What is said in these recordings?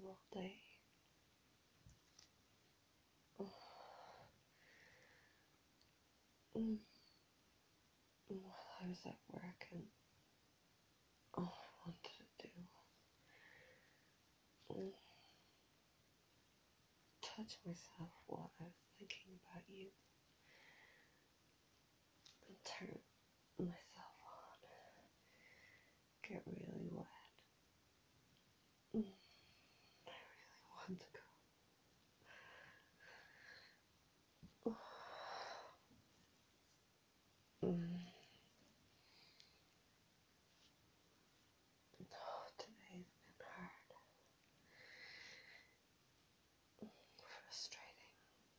all day. Oh, mm, while I was at work, and all I wanted to do was touch myself while I was thinking about you and turn myself on, get really wet. I really want to go. Oh, today's been hard, frustrating.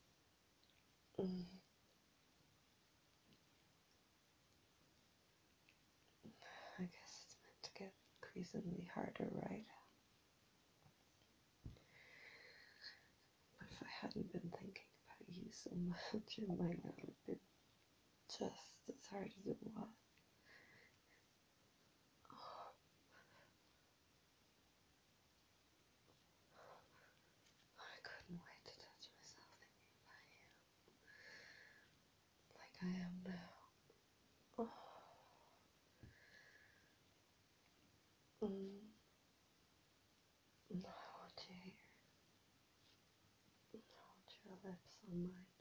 I guess it's meant to get increasingly harder, right? But if I hadn't been thinking about you so much, it might not have been just as hard as it was. Oh, I couldn't wait to touch myself thinking about you, like I am now. Oh. No, I want you here. I want your lips on mine,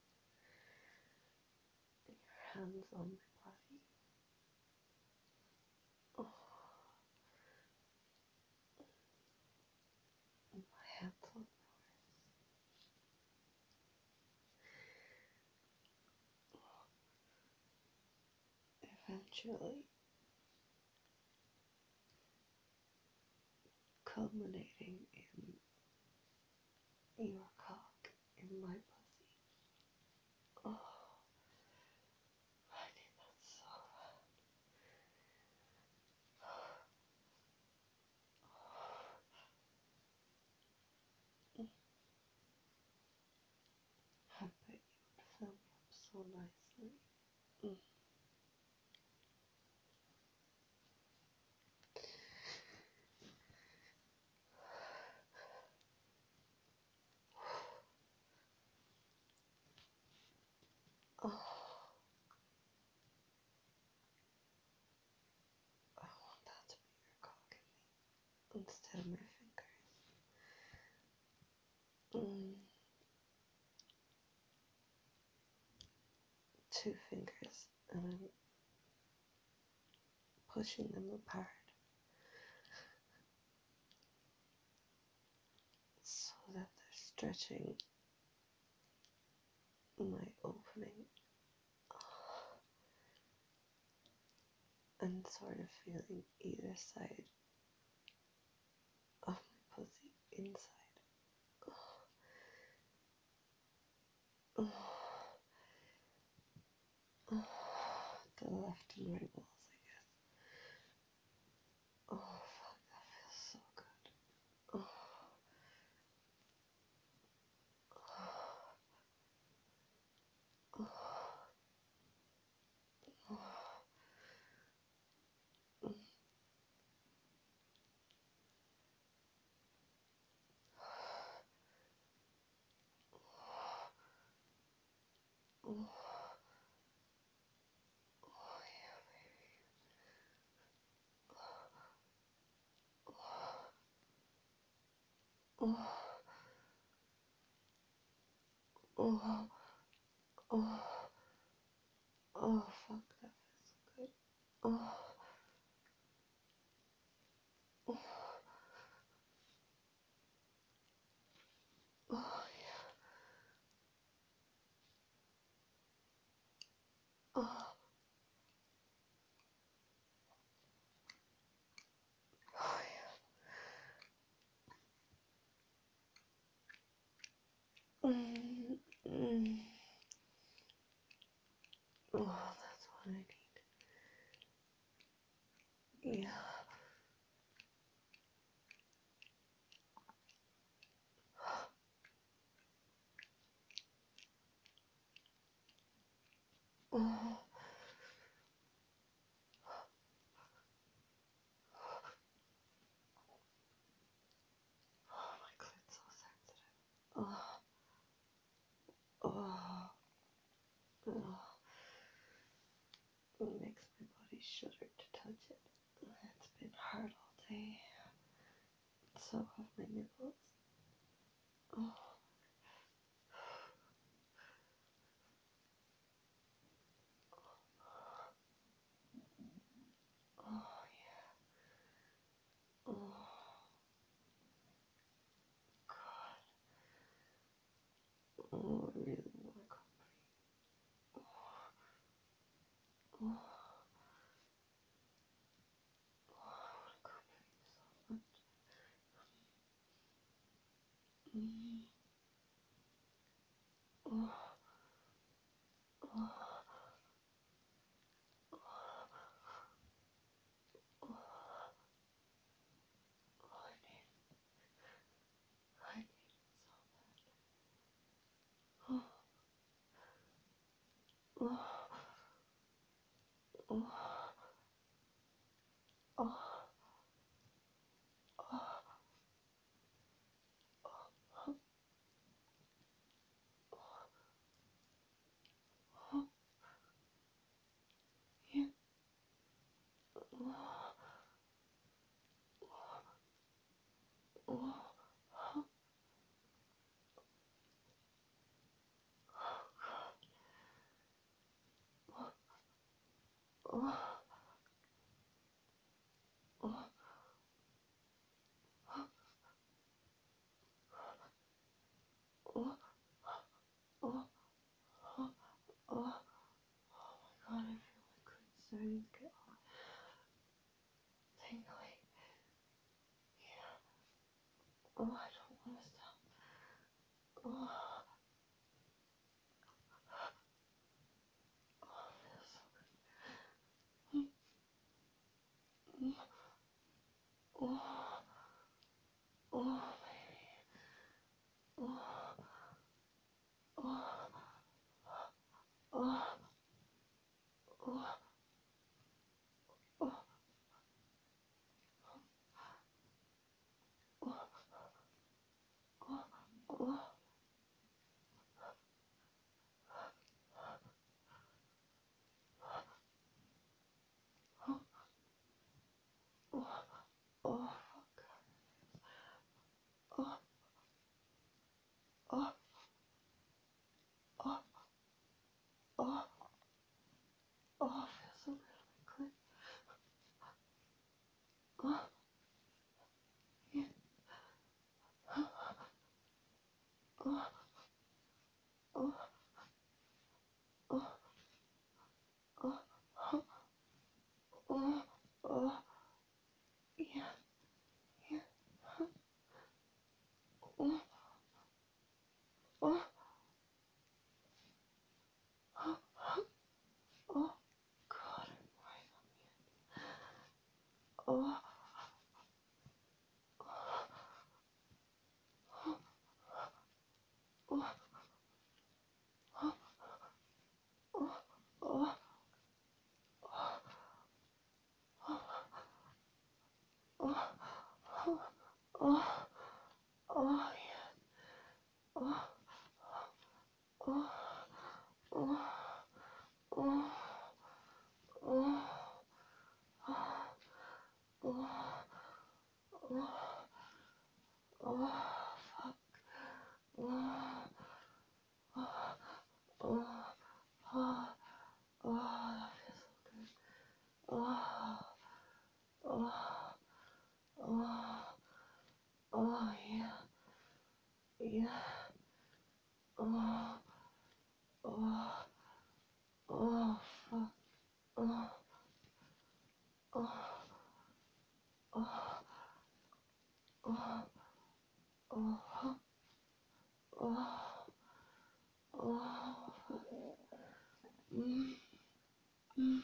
and your hands on my body. Oh, and my hands on yours. Eventually culminating in your cock in my pussy. Oh, I need that so bad. I bet you would fill me up so nicely. Mm. Oh, I want that to be your cock in me instead of my fingers. Two fingers, and I'm pushing them apart so that they're stretching my opening and sort of feeling either side of my pussy inside. Oh, oh, the left and right walls, I guess. Oh, fuck, that feels so good. Oh, oh, oh, oh, oh, yeah, oh, oh, oh, oh, fuck, that feels so good. Oh, oh, oh, yeah. Oh, oh, yeah. Oh, that's what I need. Yeah. Oh, oh my Okay. So off my nipples. Oh. Oh yeah. Oh God. Oh, I really want to complete. Oh, I want to complete so much. Mm. Oh, oh, oh, I need so bad. Oh, oh, oh, oh, oh, oh, yeah. Oh, oh, oh, oh, oh, oh, oh, oh. God, I feel my clit starting to get all tingly. Yeah. Oh, I don't want to stop. Oh, oh, it feels so good. Mm, mm. Oh, oh, baby. Oh, oh, oh, oh, oh, oh, oh, oh, oh, oh, oh, oh, oh, oh, oh, feels so good on my clit. Oh, yeah. Oh, oh, oh, oh, oh, oh, oh, yeah, yeah. Oh, oh, oh, oh, God, I'm right on the end. Oh, oh, oh, oh, oh, oh, oh, oh, yeah. Oh, oh, oh, oh, oh, oh, oh, oh, fuck. Oh, oh, oh, oh, that feels so good. Oh, oh, oh, oh, yeah, yeah. Oh, oh, oh, fuck. Oh, oh, oh, oh, oh, oh, oh, mm, mm,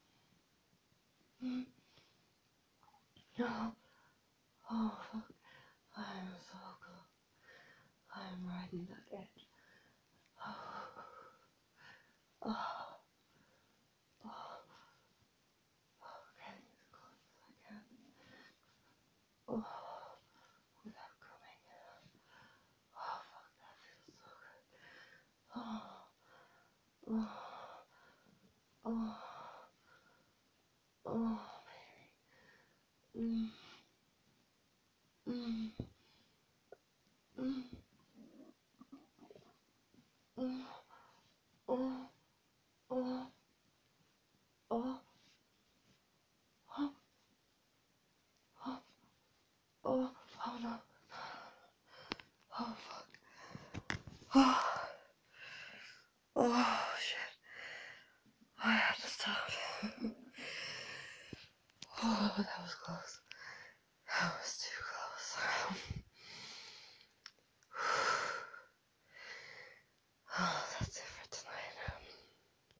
mm. No. Oh, fuck. I'm so close. I'm riding that edge. Oh, oh, oh, oh, getting as close as I can. Oh, without coming. Oh, fuck, that feels so good. Oh, oh, oh, oh, baby. Mm.